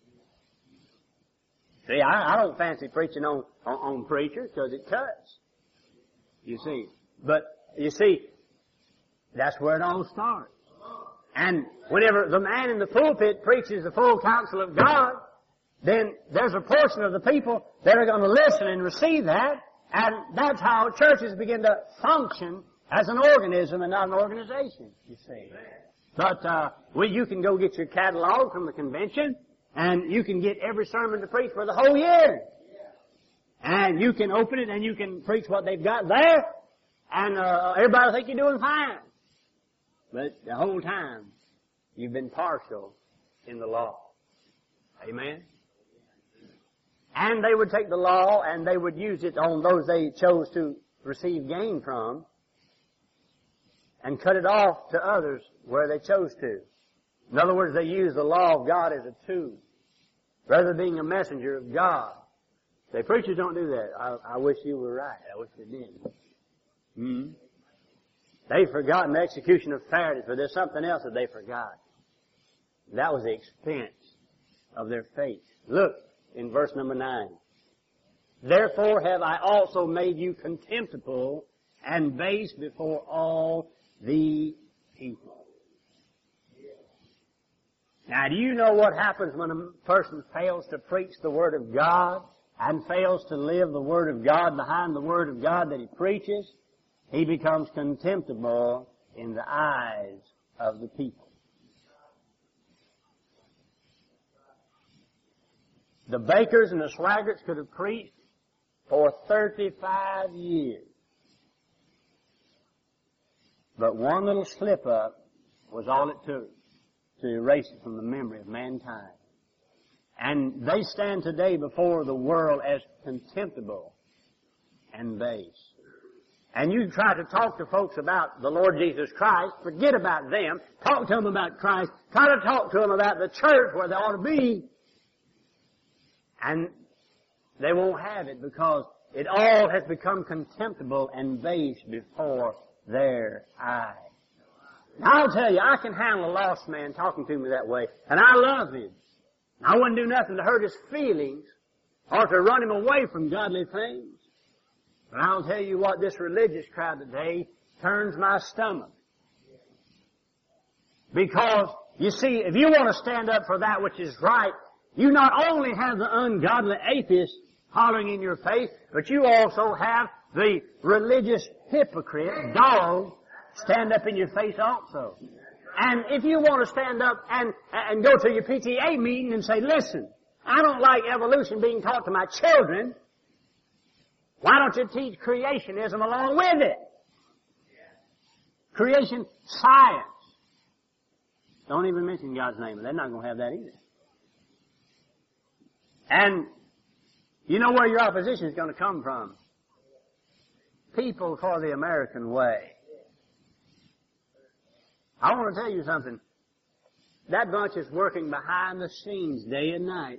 See, I, I don't fancy preaching on, on, on preachers because it cuts. You see. But, you see, that's where it all starts. And whenever the man in the pulpit preaches the full counsel of God, then there's a portion of the people that are going to listen and receive that, and that's how churches begin to function as an organism and not an organization, you see. But uh, well, you can go get your catalog from the convention, and you can get every sermon to preach for the whole year. And you can open it, and you can preach what they've got there, and uh, everybody will think you're doing fine. But the whole time, you've been partial in the law. Amen? And they would take the law, and they would use it on those they chose to receive gain from, and cut it off to others where they chose to. In other words, they use the law of God as a tool, rather than being a messenger of God. Say, preachers don't do that. I, I wish you were right. I wish they did. Hmm? They've forgotten the execution of fairness, but there's something else that they forgot. That was the expense of their faith. Look in verse number nine. Therefore have I also made you contemptible and base before all the people. Now, do you know what happens when a person fails to preach the Word of God and fails to live the Word of God behind the Word of God that he preaches? He becomes contemptible in the eyes of the people. The Bakers and the Swaggarts could have preached for thirty-five years. But one little slip up was all it took to erase it from the memory of mankind. And they stand today before the world as contemptible and base. And you try to talk to folks about the Lord Jesus Christ, forget about them, talk to them about Christ, try to talk to them about the church where they ought to be, and they won't have it because it all has become contemptible and base before their eyes. Now, I'll tell you, I can handle a lost man talking to me that way, and I love him. I wouldn't do nothing to hurt his feelings or to run him away from godly things. But I'll tell you what, this religious crowd today turns my stomach. Because, you see, if you want to stand up for that which is right, you not only have the ungodly atheist hollering in your face, but you also have the religious hypocrite, dog, stand up in your face also. And if you want to stand up and, and go to your P T A meeting and say, listen, I don't like evolution being taught to my children, why don't you teach creationism along with it? Creation science. Don't even mention God's name. They're not going to have that either. And you know where your opposition is going to come from? People for the American way. I want to tell you something. That bunch is working behind the scenes day and night.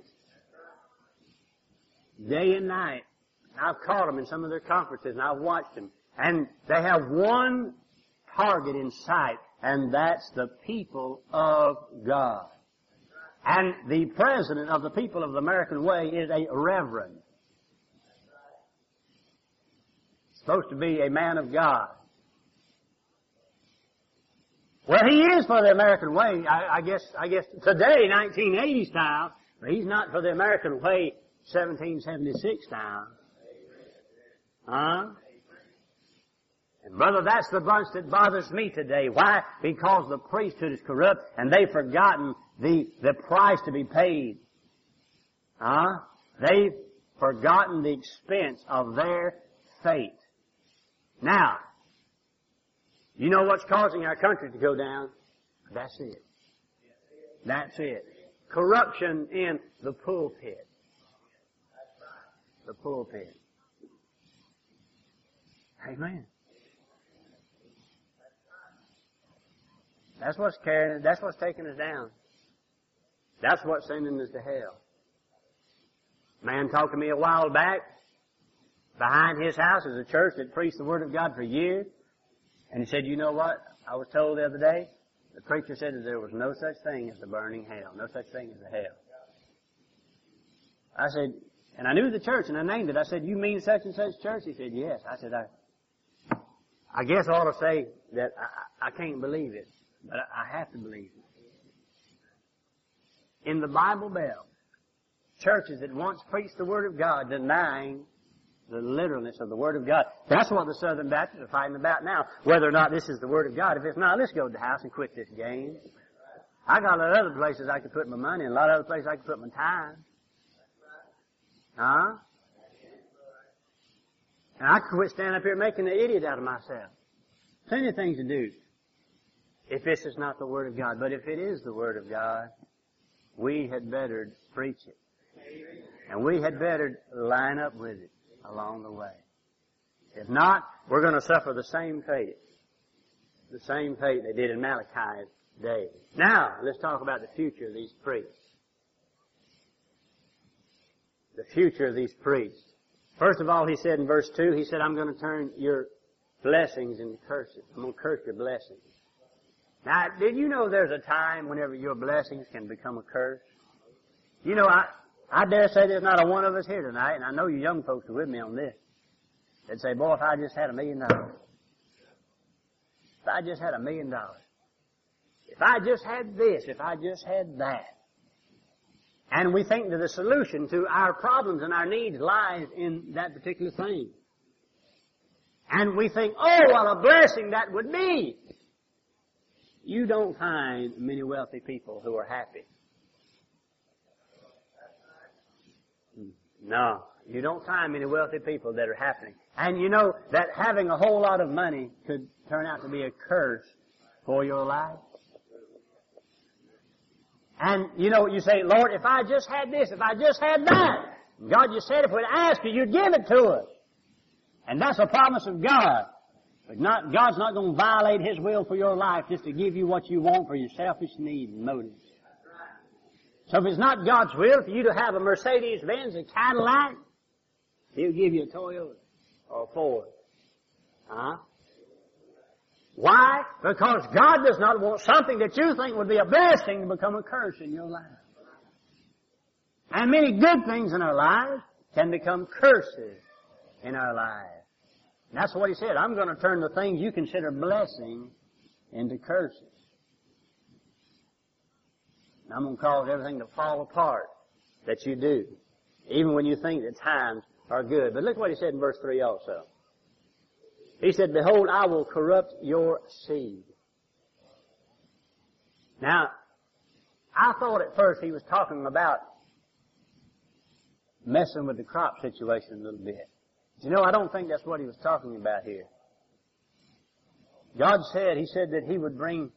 Day and night. I've caught them in some of their conferences and I've watched them. And they have one target in sight, and that's the people of God. And the president of the people of the American way is a reverend. Supposed to be a man of God. Well, he is for the American way, I, I guess, I guess today, nineteen eighty style, but he's not for the American way, seventeen seventy-six style. Huh? And brother, that's the bunch that bothers me today. Why? Because the priesthood is corrupt and they've forgotten the, the price to be paid. Huh? They've forgotten the expense of their faith. Now, you know what's causing our country to go down? That's it. That's it. Corruption in the pulpit. The pulpit. Amen. That's what's carrying, that's what's taking us down. That's what's sending us to hell. A man talked to me a while back. Behind his house is a church that preached the Word of God for years. And he said, you know what? I was told the other day, the preacher said that there was no such thing as the burning hell. No such thing as a hell. I said, and I knew the church and I named it. I said, you mean such and such church? He said, yes. I said, I, I guess I ought to say that I, I can't believe it, but I have to believe it. In the Bible Belt, churches that once preached the Word of God denying the literalness of the Word of God. That's what the Southern Baptists are fighting about now, whether or not this is the Word of God. If it's not, let's go to the house and quit this game. I got a lot of other places I could put my money in, a lot of other places I could put my time. Huh? And I could quit standing up here making an idiot out of myself. Plenty of things to do if this is not the Word of God. But if it is the Word of God, we had better preach it. And we had better line up with it along the way. If not, we're going to suffer the same fate. The same fate they did in Malachi's day. Now, let's talk about the future of these priests. The future of these priests. First of all, he said in verse two, he said, I'm going to turn your blessings into curses. I'm going to curse your blessings. Now, did you know there's a time whenever your blessings can become a curse? You know, I, I dare say there's not a one of us here tonight, and I know you young folks are with me on this. They'd say, boy, if I just had a million dollars. If I just had a million dollars. If I just had this, if I just had that. And we think that the solution to our problems and our needs lies in that particular thing. And we think, oh, what a blessing that would be. You don't find many wealthy people who are happy. No, you don't find many wealthy people that are happy. And you know that having a whole lot of money could turn out to be a curse for your life. And you know, you say, Lord, if I just had this, if I just had that. God just said if we'd ask you, you'd give it to us. And that's a promise of God. But not, God's not going to violate His will for your life just to give you what you want for your selfish needs and motives. So if it's not God's will for you to have a Mercedes-Benz, a Cadillac, He'll give you a Toyota or a Ford. Huh? Why? Because God does not want something that you think would be a blessing to become a curse in your life. And many good things in our lives can become curses in our lives. And that's what He said. I'm going to turn the things you consider blessings into curses. And I'm going to cause everything to fall apart that you do, even when you think that times are good. But look what He said in verse three also. He said, behold, I will corrupt your seed. Now, I thought at first He was talking about messing with the crop situation a little bit. You know, I don't think that's what He was talking about here. God said, He said that He would bring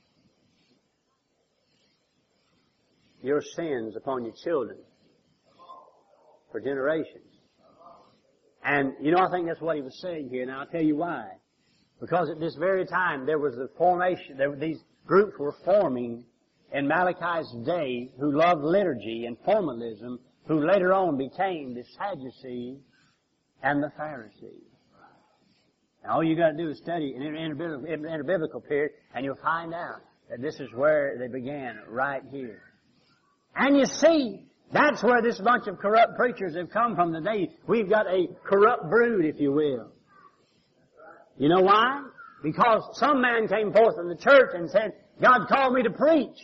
your sins upon your children for generations. And, you know, I think that's what He was saying here. Now, I'll tell you why. Because at this very time, there was the formation, there were these groups were forming in Malachi's day who loved liturgy and formalism, who later on became the Sadducees and the Pharisees. Now, all you got to do is study an interbiblical period, and you'll find out that this is where they began, right here. And you see, that's where this bunch of corrupt preachers have come from today. We've got a corrupt brood, if you will. You know why? Because some man came forth in the church and said, God called me to preach.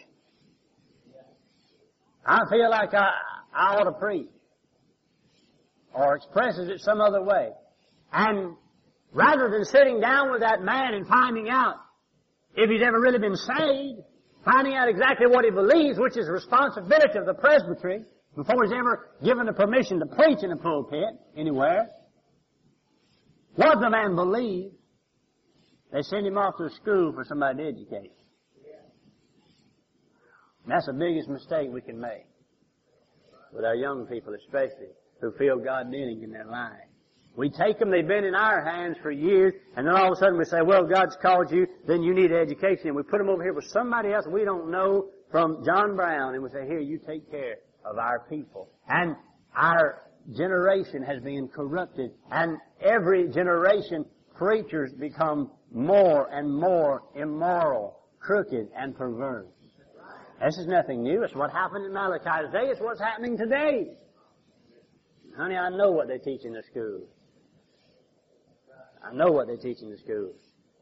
I feel like I, I ought to preach. Or expresses it some other way. And rather than sitting down with that man and finding out if he's ever really been saved, finding out exactly what he believes, which is the responsibility of the presbytery, before he's ever given the permission to preach in a pulpit anywhere, what the man believes, they send him off to a school for somebody to educate. And that's the biggest mistake we can make with our young people especially, who feel God dealing in their lives. We take them, they've been in our hands for years, and then all of a sudden we say, well, God's called you, then you need education. And we put them over here with somebody else we don't know from John Brown, and we say, here, you take care of our people. And our generation has been corrupted, and every generation preachers become more and more immoral, crooked, and perverse. This is nothing new. It's what happened in Malachi's day. It's what's happening today. Honey, I know what they teach in the schools. I know what they teach in the schools.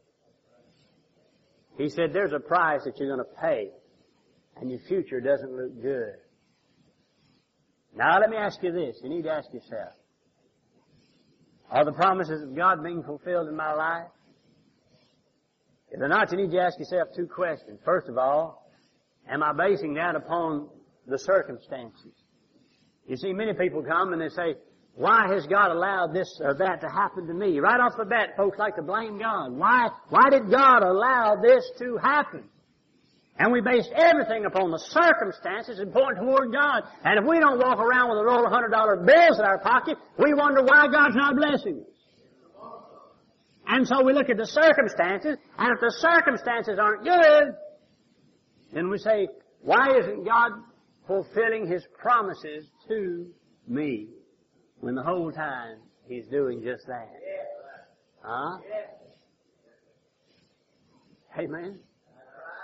He said there's a price that you're going to pay, and your future doesn't look good. Now let me ask you this. You need to ask yourself, are the promises of God being fulfilled in my life? If they're not, you need to ask yourself two questions. First of all, am I basing that upon the circumstances? You see, many people come and they say, why has God allowed this or that to happen to me? Right off the bat, folks like to blame God. Why, why did God allow this to happen? And we base everything upon the circumstances and point toward God. And if we don't walk around with a roll of one hundred dollar bills in our pocket, we wonder why God's not blessing us. And so we look at the circumstances, and if the circumstances aren't good, then we say, why isn't God fulfilling His promises to me when the whole time He's doing just that? Huh? Amen.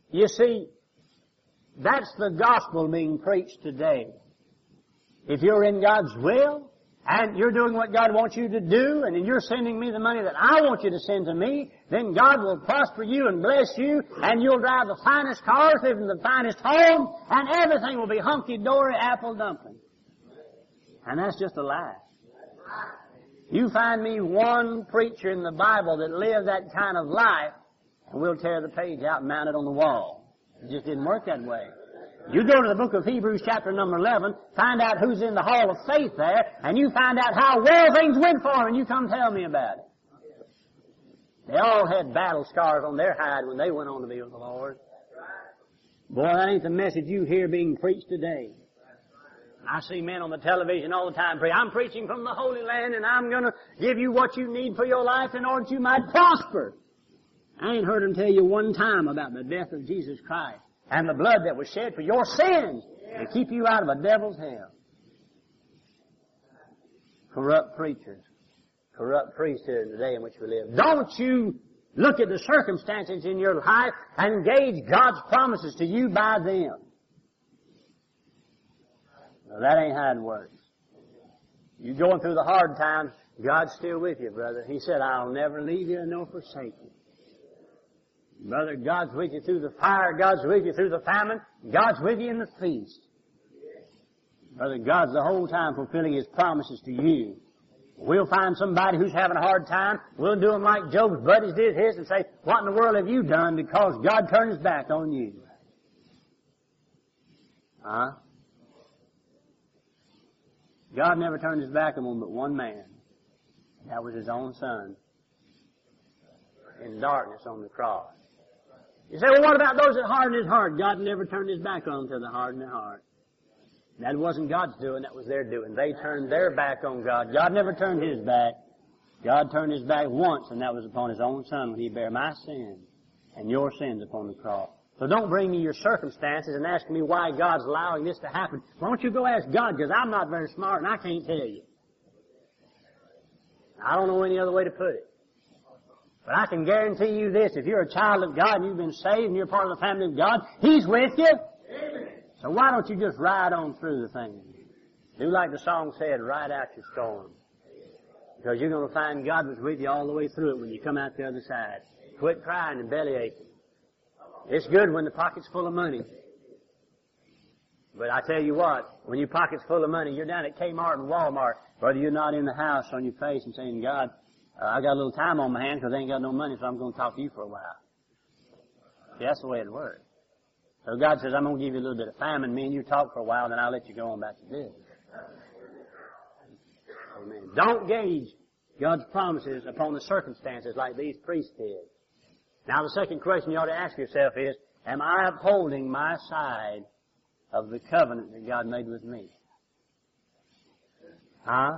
You see, that's the gospel being preached today. If you're in God's will, and you're doing what God wants you to do, and then you're sending me the money that I want you to send to me, then God will prosper you and bless you, and you'll drive the finest cars, live in the finest home, and everything will be hunky-dory apple dumpling. And that's just a lie. You find me one preacher in the Bible that lived that kind of life, and we'll tear the page out and mount it on the wall. It just didn't work that way. You go to the book of Hebrews chapter number eleven, find out who's in the hall of faith there, and you find out how well things went for them, and you come tell me about it. They all had battle scars on their hide when they went on to be with the Lord. Boy, that ain't the message you hear being preached today. I see men on the television all the time pray, I'm preaching from the Holy Land, and I'm going to give you what you need for your life in order that you might prosper. I ain't heard them tell you one time about the death of Jesus Christ and the blood that was shed for your sins to keep you out of a devil's hell. Corrupt preachers, corrupt priesthood in the day in which we live. Don't you look at the circumstances in your life and gauge God's promises to you by them. No, that ain't how it works. You going through the hard times, God's still with you, brother. He said, I'll never leave you nor forsake you. Brother, God's with you through the fire. God's with you through the famine. God's with you in the feast. Brother, God's the whole time fulfilling His promises to you. We'll find somebody who's having a hard time. We'll do them like Job's buddies did his and say, what in the world have you done because God turned His back on you? Huh? God never turned His back on one but one man. That was His own Son in darkness on the cross. You say, well, what about those that hardened his heart? God never turned His back on them till they hardened their heart. That wasn't God's doing, that was their doing. They turned their back on God. God never turned His back. God turned His back once, and that was upon His own Son when He bare my sins and your sins upon the cross. So don't bring me your circumstances and ask me why God's allowing this to happen. Why don't you go ask God, because I'm not very smart and I can't tell you. I don't know any other way to put it. But I can guarantee you this, if you're a child of God and you've been saved and you're part of the family of God, He's with you. Amen. So why don't you just ride on through the thing? Do like the song said, ride out your storm. Because you're going to find God was with you all the way through it when you come out the other side. Quit crying and belly aching. It's good when the pocket's full of money. But I tell you what, when your pocket's full of money, you're down at Kmart and Walmart, brother, you're not in the house on your face and saying, God, Uh, I got a little time on my hands because I ain't got no money, so I'm going to talk to you for a while. See, that's the way it works. So God says, I'm going to give you a little bit of famine. Me and you talk for a while, then I'll let you go on about your business. Amen. Don't gauge God's promises upon the circumstances like these priests did. Now, the second question you ought to ask yourself is, am I upholding my side of the covenant that God made with me? Huh?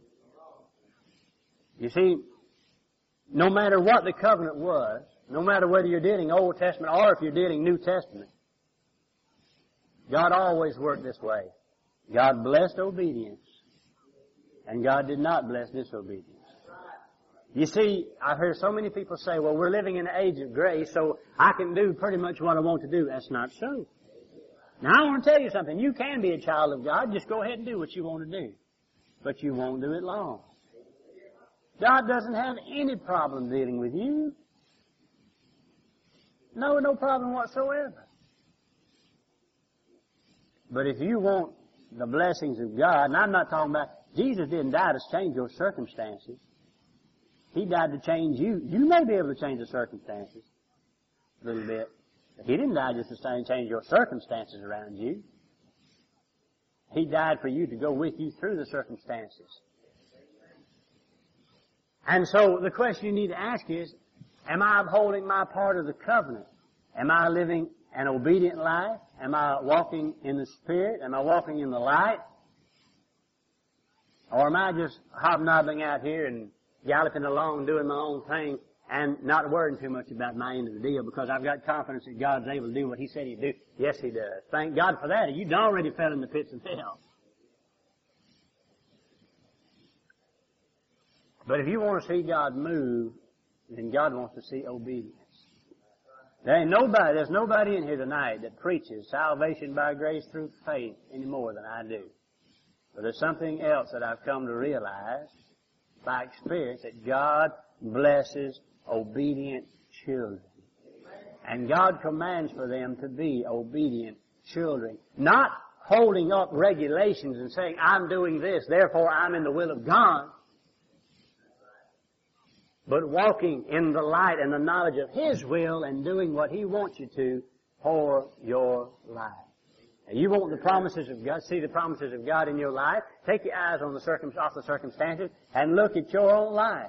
You see, no matter what the covenant was, no matter whether you're dealing Old Testament or if you're dealing New Testament, God always worked this way. God blessed obedience, and God did not bless disobedience. You see, I've heard so many people say, well, we're living in an age of grace, so I can do pretty much what I want to do. That's not so. Now, I want to tell you something. You can be a child of God. Just go ahead and do what you want to do. But you won't do it long. God doesn't have any problem dealing with you. No, no problem whatsoever. But if you want the blessings of God, and I'm not talking about, Jesus didn't die to change your circumstances. He died to change you. You may be able to change the circumstances a little bit. But He didn't die just to change your circumstances around you. He died for you to go with you through the circumstances. And so the question you need to ask is, am I upholding my part of the covenant? Am I living an obedient life? Am I walking in the Spirit? Am I walking in the light? Or am I just hobnobbing out here and galloping along doing my own thing and not worrying too much about my end of the deal because I've got confidence that God's able to do what He said He'd do? Yes, He does. Thank God for that. You'd already fell in the pits of hell. But if you want to see God move, then God wants to see obedience. There ain't nobody, there's nobody in here tonight that preaches salvation by grace through faith any more than I do. But there's something else that I've come to realize by experience, that God blesses obedient children. And God commands for them to be obedient children. Not holding up regulations and saying, I'm doing this, therefore I'm in the will of God. But walking in the light and the knowledge of His will and doing what He wants you to for your life. And you want the promises of God, see the promises of God in your life, take your eyes on the circum, off the circumstances and look at your own life.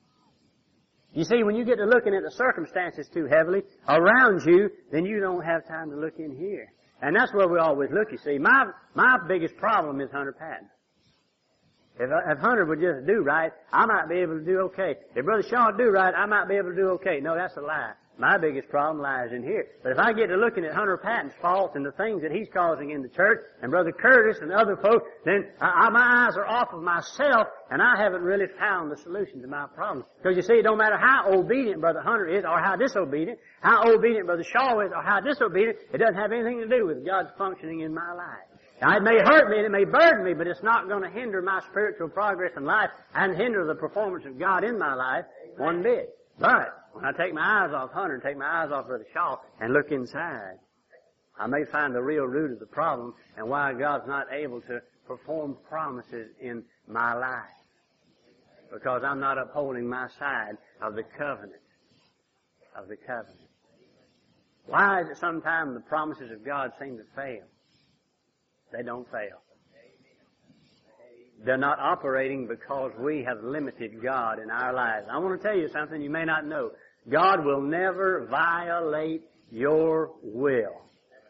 You see, when you get to looking at the circumstances too heavily around you, then you don't have time to look in here. And that's where we always look, you see. My, my biggest problem is Hunter Patton. If, if Hunter would just do right, I might be able to do okay. If Brother Shaw would do right, I might be able to do okay. No, that's a lie. My biggest problem lies in here. But if I get to looking at Hunter Patton's faults and the things that he's causing in the church, and Brother Curtis and other folks, then I, I, my eyes are off of myself, and I haven't really found the solution to my problems. Because you see, it don't matter how obedient Brother Hunter is, or how disobedient, how obedient Brother Shaw is, or how disobedient, it doesn't have anything to do with God's functioning in my life. Now, it may hurt me and it may burden me, but it's not going to hinder my spiritual progress in life and hinder the performance of God in my life one bit. But when I take my eyes off Hunter and take my eyes off Brother Shaw and look inside, I may find the real root of the problem and why God's not able to perform promises in my life. Because I'm not upholding my side of the covenant. Of the covenant. Why is it sometimes the promises of God seem to fail? They don't fail. They're not operating because we have limited God in our lives. I want to tell you something you may not know. God will never violate your will.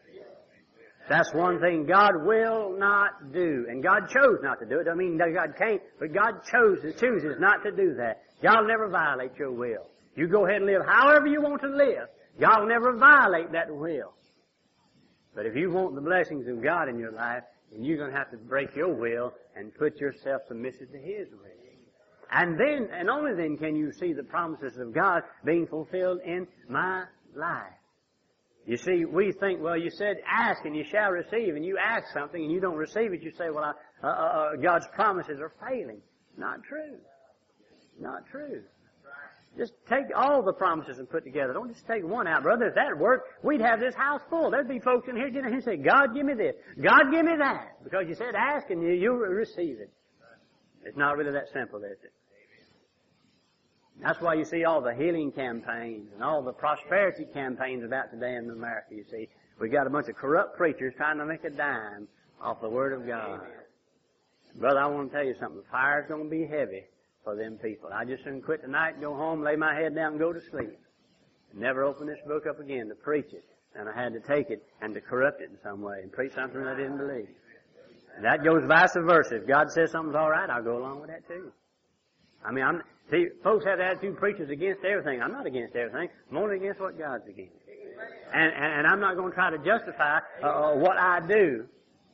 That's one thing God will not do. And God chose not to do it. Doesn't mean that God can't, but God chose, chooses not to do that. God will never violate your will. You go ahead and live however you want to live. God will never violate that will. But if you want the blessings of God in your life, then you're going to have to break your will and put yourself submissive to His will. And then, and only then can you see the promises of God being fulfilled in my life. You see, we think, well, you said ask and you shall receive, and you ask something and you don't receive it, you say, well, I, uh, uh, God's promises are failing. Not true. Not true. Just take all the promises and put together. Don't just take one out, brother. If that worked, we'd have this house full. There'd be folks in here getting in here and say, God, give me this. God, give me that. Because you said ask and you, you'll receive it. It's not really that simple, is it? That's why you see all the healing campaigns and all the prosperity campaigns about today in America, you see. We got a bunch of corrupt preachers trying to make a dime off the Word of God. Brother, I want to tell you something. The fire's going to be heavy for them people. I just soon quit tonight and go home, lay my head down and go to sleep. Never open this book up again to preach it. And I had to take it and to corrupt it in some way and preach something I didn't believe. And that goes vice versa. If God says something's all right, I'll go along with that too. I mean, I'm, see, folks have the attitude preachers against everything. I'm not against everything. I'm only against what God's against. And, and, and I'm not going to try to justify uh, what I do.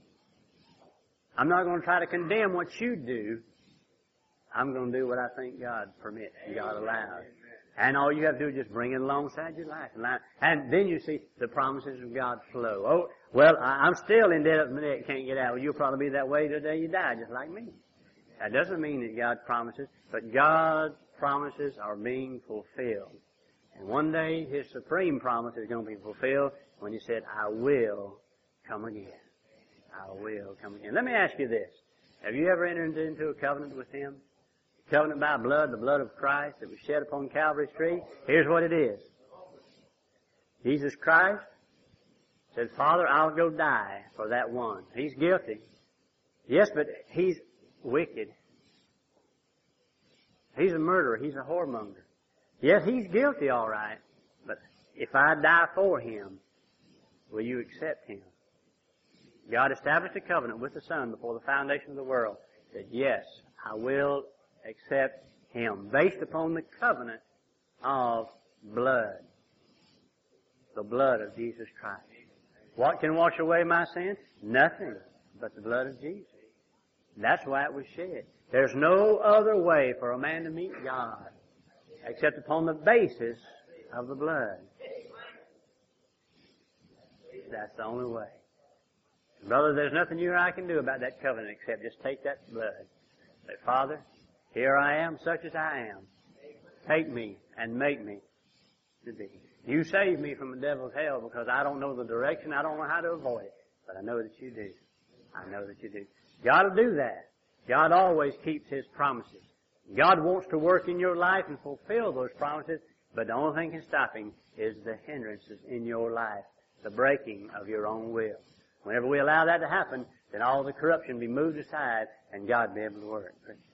I'm not going to try to condemn what you do. I'm going to do what I think God permits and God allows. And all you have to do is just bring it alongside your life. And then you see the promises of God flow. Oh, well, I'm still in debt up my neck, can't get out. Well, you'll probably be that way the day you die, just like me. That doesn't mean that God promises, but God's promises are being fulfilled. And one day His supreme promise is going to be fulfilled when He said, I will come again. I will come again. Let me ask you this. Have you ever entered into a covenant with Him? Covenant by blood, the blood of Christ that was shed upon Calvary's tree. Here's what it is. Jesus Christ said, Father, I'll go die for that one. He's guilty. Yes, but he's wicked. He's a murderer. He's a whoremonger. Yes, he's guilty, all right. But if I die for him, will you accept him? God established a covenant with the Son before the foundation of the world. He said, yes, I will accept him, based upon the covenant of blood. The blood of Jesus Christ. What can wash away my sins? Nothing but the blood of Jesus. That's why it was shed. There's no other way for a man to meet God except upon the basis of the blood. That's the only way. Brother, there's nothing you or I can do about that covenant except just take that blood. Say, Father, here I am, such as I am. Take me and make me to be. You save me from the devil's hell because I don't know the direction. I don't know how to avoid it. But I know that you do. I know that you do. God will do that. God always keeps His promises. God wants to work in your life and fulfill those promises, but the only thing can stop Him is the hindrances in your life, the breaking of your own will. Whenever we allow that to happen, then all the corruption be moved aside and God be able to work.